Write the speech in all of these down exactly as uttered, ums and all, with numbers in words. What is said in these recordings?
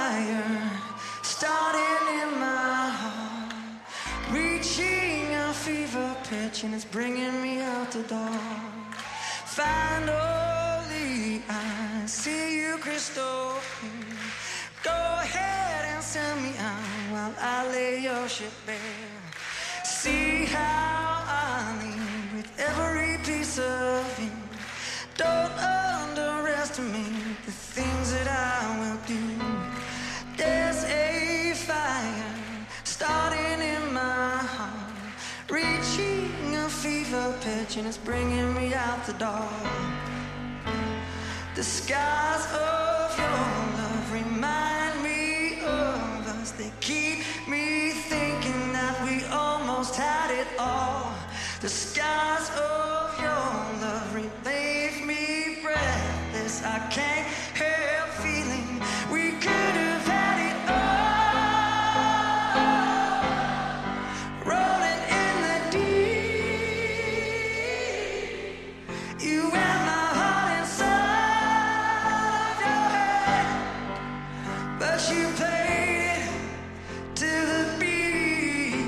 fire starting in my heart, reaching a fever pitch, and it's bringing me out the door. Finally, I see you crystal clear. Go ahead and send me out while I lay your shit bare. See how I lean with every piece of you. Don't underestimate the things that I will do. There's a fire starting in my heart, reaching a fever pitch, and it's bringing me out the door. The skies of your love remind me of us. They keep me thinking that we almost had it all. The skies of your love leave me breathless. I can't help feeling we could have had it all. Rolling in the deep, you and my heart inside your head, but you played it to the beat.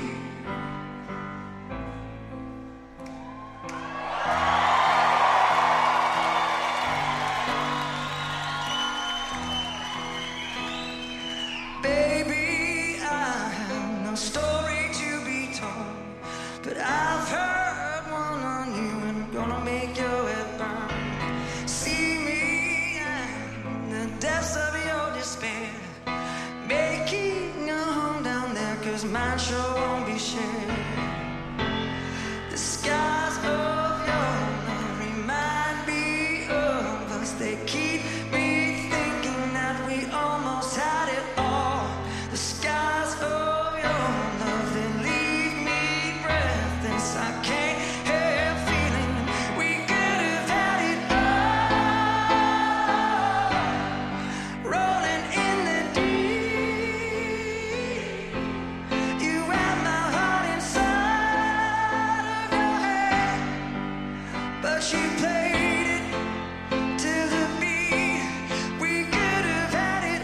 Baby, I have no story to be told, but I've heard one on you and I'm gonna make your head burn. See me in the depths of your despair, making a home down there, 'cause mine sure won't be shared. The skies of your love remind me of us. They keep me thinking that we almost had it all. The skies of your love, they leave me breathless. I can't help feeling we could have had it all. Rolling in the deep, you had my heart inside of your head, but you played it to the beat. We could have had it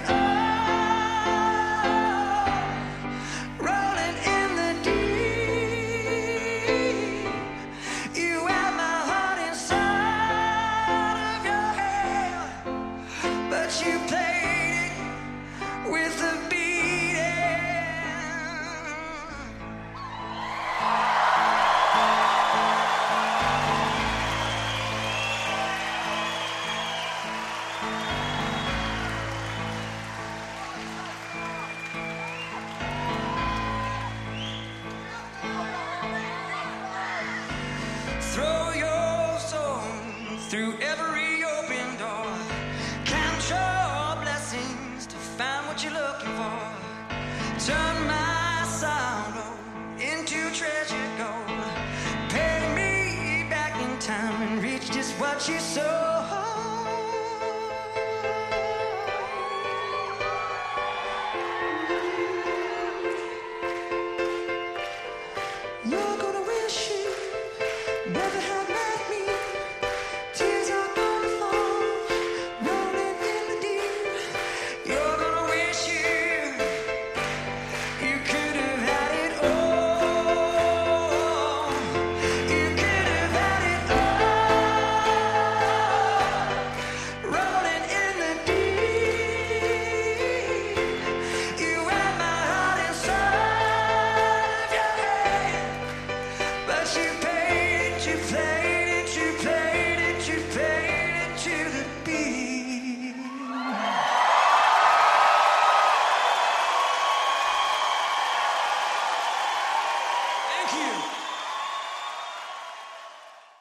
all. Rolling in the deep, you had my heart inside of your head, but you played it with the beating. Throw your soul through